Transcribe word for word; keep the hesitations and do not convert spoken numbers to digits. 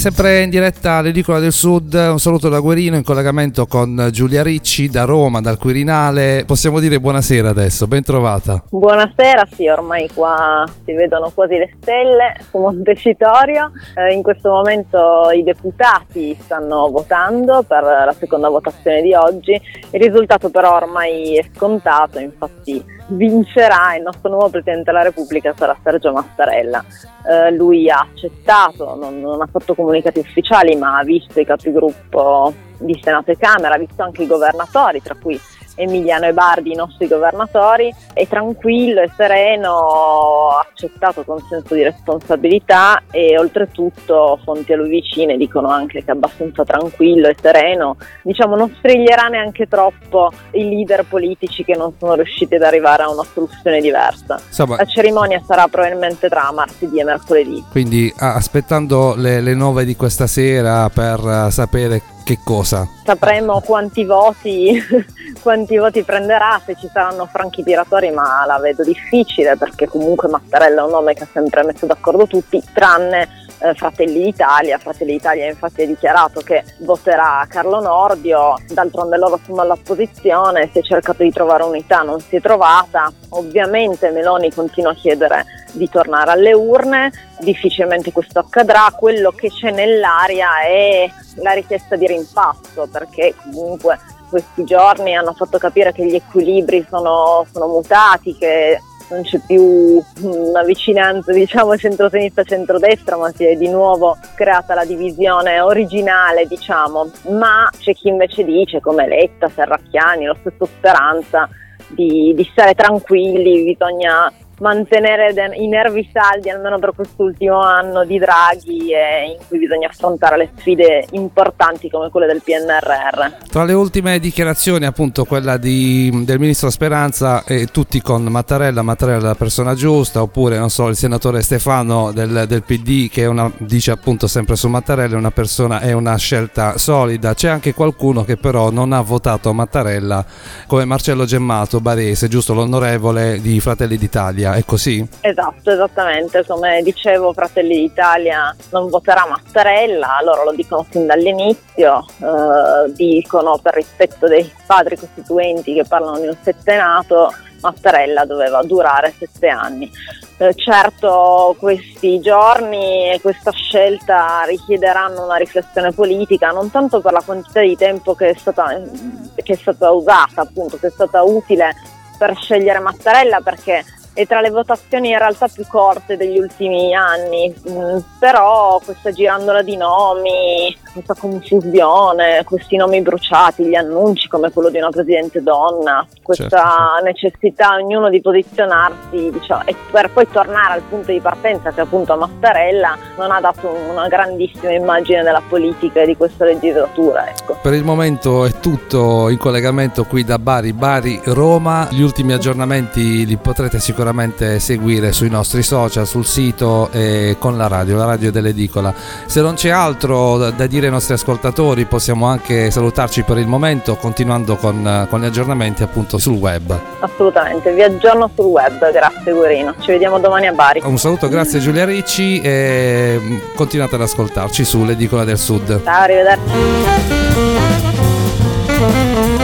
Sempre in diretta all'Edicola del Sud, un saluto da Guerino in collegamento con Giulia Ricci da Roma, dal Quirinale. Possiamo dire buonasera adesso, ben trovata. Buonasera, sì, ormai qua si vedono quasi le stelle su Montecitorio. Eh, in questo momento i deputati stanno votando per la seconda votazione di oggi. Il risultato però ormai è scontato, infatti vincerà il nostro nuovo Presidente della Repubblica, sarà Sergio Mattarella. Eh, lui ha accettato, non, non ha fatto comunicati ufficiali, ma ha visto i capigruppo di Senato e Camera, ha visto anche i governatori, tra cui Emiliano e Bardi, i nostri governatori. È tranquillo e sereno, ha accettato con senso di responsabilità e oltretutto fonti a lui vicine dicono anche che è abbastanza tranquillo e sereno, diciamo non striglierà neanche troppo i leader politici che non sono riusciti ad arrivare a una soluzione diversa. Insomma, la cerimonia sarà probabilmente tra martedì e mercoledì. Quindi ah, aspettando le, le nove di questa sera per uh, sapere che cosa? Sapremo quanti voti quanti voti prenderà, se ci saranno franchi tiratori, ma la vedo difficile perché comunque Mattarella è un nome che ha sempre messo d'accordo tutti, tranne eh, Fratelli d'Italia. Fratelli d'Italia infatti ha dichiarato che voterà Carlo Nordio, d'altronde loro sono all'opposizione, si è cercato di trovare unità, non si è trovata. Ovviamente Meloni continua a chiedere di tornare alle urne, difficilmente questo accadrà. Quello che c'è nell'aria è la richiesta di rimpasto, perché comunque questi giorni hanno fatto capire che gli equilibri sono, sono mutati, che non c'è più una vicinanza, diciamo, centro-sinistra-centrodestra, ma si è di nuovo creata la divisione originale, diciamo. Ma c'è chi invece dice, come Letta, Serracchiani, lo stesso Speranza, di, di stare tranquilli, bisogna mantenere i nervi saldi almeno per quest'ultimo anno di Draghi, e in cui bisogna affrontare le sfide importanti come quelle del P N R R. Tra le ultime dichiarazioni, appunto quella di, del ministro Speranza, e tutti con Mattarella, Mattarella è la persona giusta, oppure non so, il senatore Stefano del, del P D che è una, dice appunto sempre su Mattarella, è una persona, è una scelta solida. C'è anche qualcuno che però non ha votato Mattarella, come Marcello Gemmato, barese, giusto, l'onorevole di Fratelli d'Italia. È così? Esatto, esattamente, come dicevo Fratelli d'Italia non voterà Mattarella, loro lo dicono fin dall'inizio, eh, dicono per rispetto dei padri costituenti che parlano di un settenato, Mattarella doveva durare sette anni. Eh, certo questi giorni e questa scelta richiederanno una riflessione politica, non tanto per la quantità di tempo che è stata, che è stata usata, appunto, che è stata utile per scegliere Mattarella, perché è tra le votazioni in realtà più corte degli ultimi anni, mm, però questa girandola di nomi, questa confusione, questi nomi bruciati, gli annunci come quello di una presidente donna, questa certo, necessità ognuno di posizionarsi, diciamo, e per poi tornare al punto di partenza che è appunto a Mattarella, non ha dato una grandissima immagine della politica e di questa legislatura, ecco. Per il momento è tutto in collegamento qui da Bari, Bari, Roma. Gli ultimi aggiornamenti li potrete sicuramente sicuramente seguire sui nostri social, sul sito e con la radio, la radio dell'Edicola. Se non c'è altro da, da dire ai nostri ascoltatori, possiamo anche salutarci per il momento, continuando con, con gli aggiornamenti appunto sul web. Assolutamente, vi aggiorno sul web, grazie Guerino, ci vediamo domani a Bari. Un saluto, grazie Giulia Ricci, e continuate ad ascoltarci sull'Edicola del Sud. Ciao, arrivederci.